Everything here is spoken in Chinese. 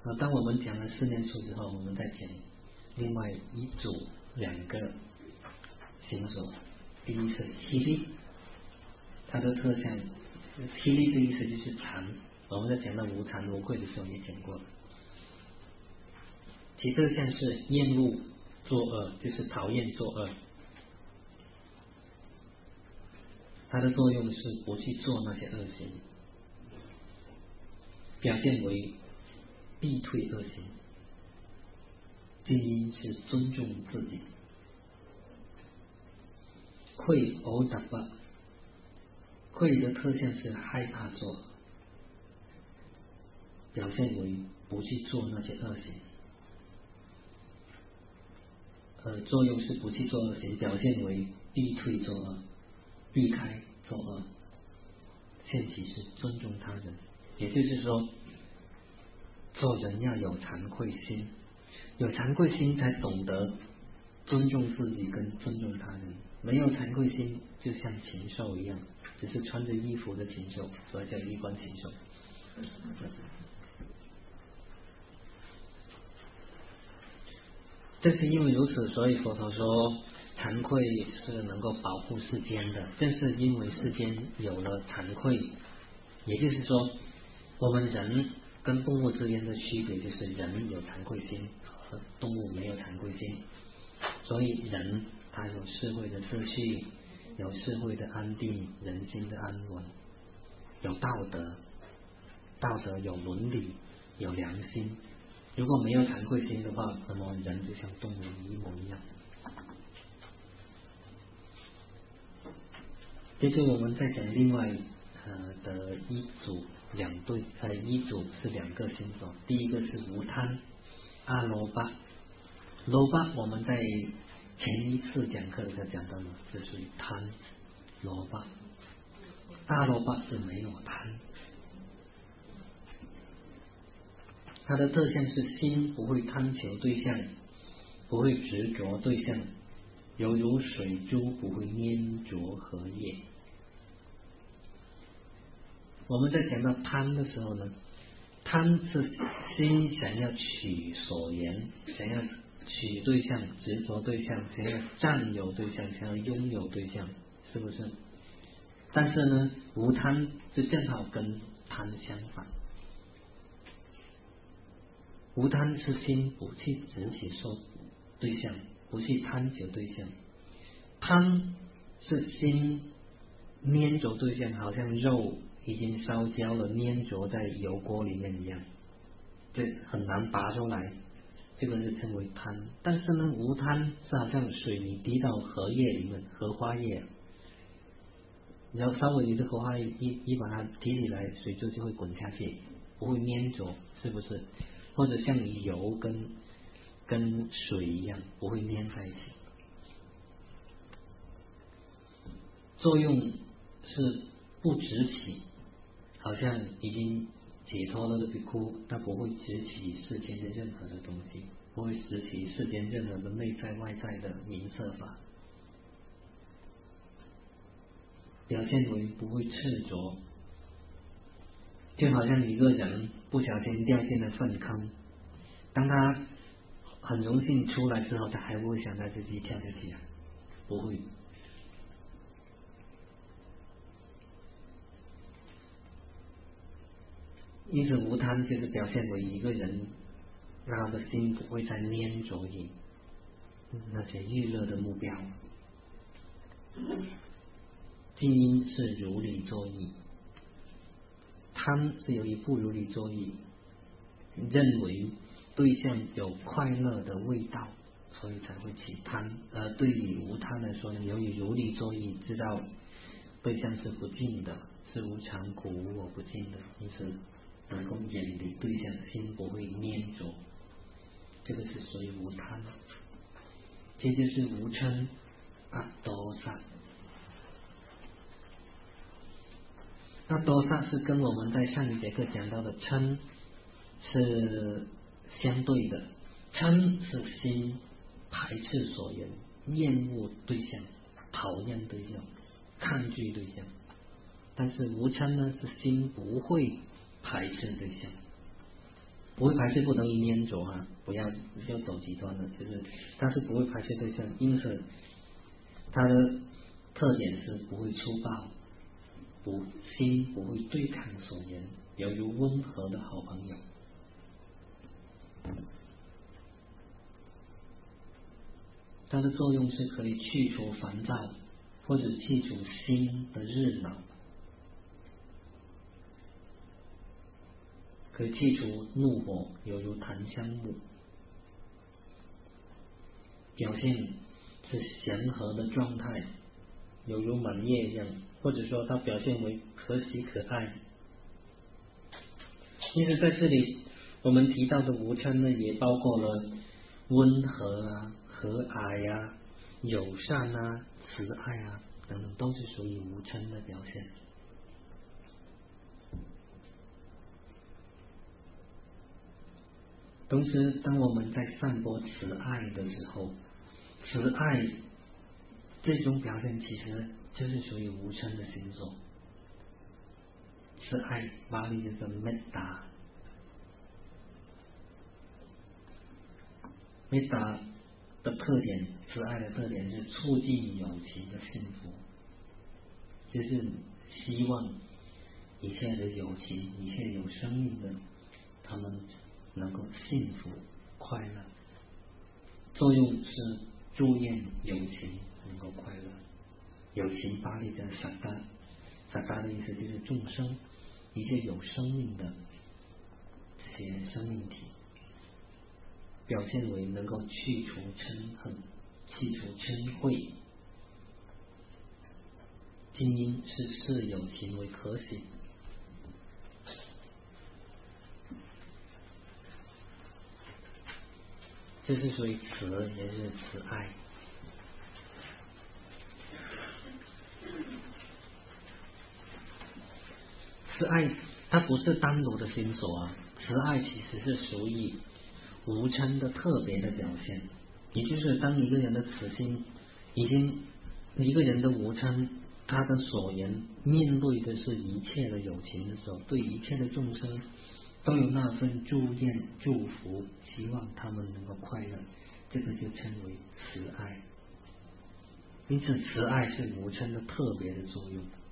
当我们讲了四念处之后，我们再讲另外一组2个心所。第一是体力，它的特相，体力的意思就是禅。我们在讲到无惭无愧的时候也讲过，其特相是厌恶作恶，就是讨厌作恶。它的作用是不去做那些恶行，表现为避退恶行。静音是尊重自己。愧偶达巴，愧的特相是害怕作恶，表现为不去做那些恶行。作用是不去做恶行，表现为避退作恶，避开作恶。现其是尊重他人，也就是说，做人要有惭愧心，有惭愧心才懂得尊重自己跟尊重他人。没有惭愧心，就像禽兽一样，只是穿着衣服的禽兽，所以叫衣冠禽兽。正是因为如此，所以佛陀说惭愧是能够保护世间的。正是因为世间有了惭愧，也就是说我们人跟动物之间的区别就是人有惭愧心和动物没有惭愧心。所以人他有社会的秩序，有社会的安定，人心的安稳，有道德，道德有伦理，有良心。如果没有惭愧心的话，那么人就像动物一模一样。接着我们再讲另外的一组是2个心所。第一个是无贪，阿罗巴。罗巴我们在前一次讲课的时候讲到了，这属于贪。罗巴，阿罗巴是没有贪。它的特相是心不会贪求对象，不会执着对象，犹如水珠不会粘着荷叶。我们在讲到贪的时候呢，贪是心想要取所缘，想要取对象，执着对象，想要占有对象，想要拥有对象，是不是？但是呢，无贪就正好跟贪相反。无贪是心不去执起受对象，不去贪求对象。贪是心粘着对象，好像肉已经烧焦了，粘着在油锅里面一样，这很难拔出来，这个是称为贪。但是呢，无贪是好像水你滴到荷叶里面，荷花叶，然后稍微你的荷花一把它提起来，水珠就会滚下去，不会粘着，是不是？或者像油跟水一样，不会粘在一起。作用是不执起，好像已经解脱了的比丘，他不会执起世间的任何的东西，不会执起世间任何的内在外在的名色法，表现为不会执着。就好像一个人不小心掉进了粪坑，当他很荣幸出来之后，他还不会想到自己跳下去啊，不会。因此无贪就是表现为一个人让他的心不会再粘着于那些娱乐的目标。静音是如理作意，贪是由于不如理作意，认为对象有快乐的味道，所以才会起贪。而对于无贪来说呢，由于如理作意，知道对象是不净的，是无常苦无我不净的，因此能够远离对象，心不会粘着，这个是属于无贪。接着是无嗔，阿多萨。那多萨是跟我们在上一节课讲到的嗔是相对的。嗔是心排斥所缘，厌恶对象，讨厌对象，抗拒对象。但是无嗔呢，是心不会排斥对象， 不会排斥不等于粘着啊，不要走极端的，就是它是不会排斥对象，因此它的特点是不会粗暴，心不会对抗所言，犹如温和的好朋友。它的作用是可以去除烦躁，或者去除心的热闹，可以去除怒火，犹如檀香木。表现是祥和的状态，犹如满月一样，或者说它表现为可喜可爱。因此在这里我们提到的无嗔呢，也包括了温和啊、和蔼啊、友善啊、慈爱啊等等，都是属于无嗔的表现。同时当我们在散播慈爱的时候，慈爱这种表现其实就是属于无嗔的星座。慈爱巴利就是 metta， metta 的特点，慈爱的特点是促进友情的幸福，就是希望一切的友情，一切有生命的他们能够幸福快乐，作用是祝愿友情能够快乐。友情巴利的萨达，萨达的意思就是众生，一切有生命的这些生命体，表现为能够去除嗔恨，去除嗔恚。精英是视友情为可喜，这是属于慈，也是慈爱。慈爱它不是单独的心所啊，慈爱其实是属于无嗔的特别的表现。也就是当一个人的慈心已经，一个人的无嗔，他的所言面对的是一切的友情的时候，对一切的众生都有那份祝愿、祝福，希望他们能够快乐，这个就称为慈爱。因此慈爱是无嗔的特别的作用。